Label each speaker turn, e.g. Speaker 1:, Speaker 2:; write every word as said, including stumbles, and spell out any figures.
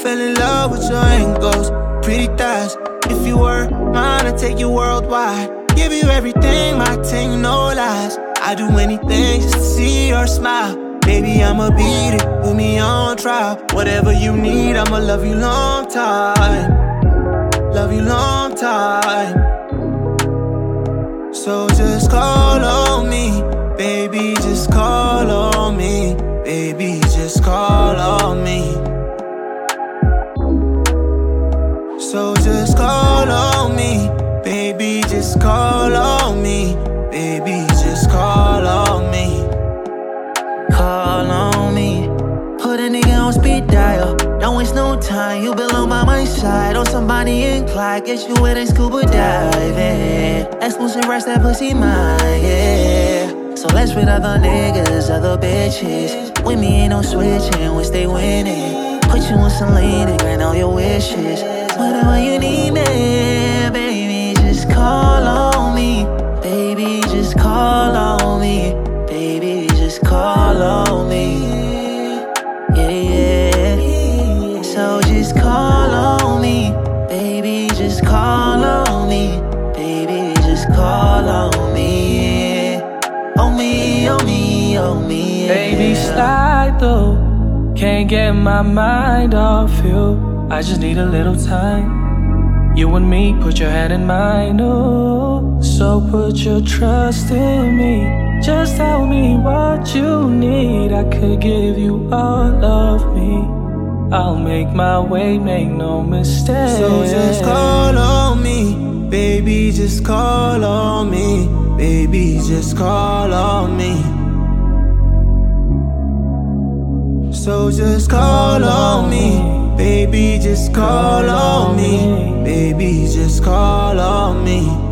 Speaker 1: fell in love with your angles, pretty thighs. If you were mine, I'd take you worldwide. Give you everything, my team, no lies. I do anything just to see your smile. Baby, I'ma beat it, put me on trial. Whatever you need, I'ma love you long time. Love you long time. So just call on me, baby, just call on me. Baby, just call on me. So just call on me, baby, just call on me. Baby, just call on me.
Speaker 2: Call on me. Put a nigga on speed dial. Don't waste no time, you belong by my side. On somebody in Clyde, get you with a scuba diving. Exclusive rest, that pussy mine, yeah. So let's with other niggas, other bitches. With me ain't no switching, we stay winning. Put you on some lean and grant all your wishes. Whatever you need, man, baby, just call on me. Baby, just call on me. Baby, just call on me. Yeah, yeah. So just call on me. Baby, just call on me. Baby, just call on me. On me, on me, on me. Yeah.
Speaker 3: Baby, slide through. Can't get my mind off you. I just need a little time. You and me, put your hand in mine, oh. So put your trust in me. Just tell me what you need. I could give you all of me. I'll make my way, make no mistake.
Speaker 1: So just call on me, baby, just call on me. Baby, just call on me. So just call on me, baby, just call on me. Baby, just call on me.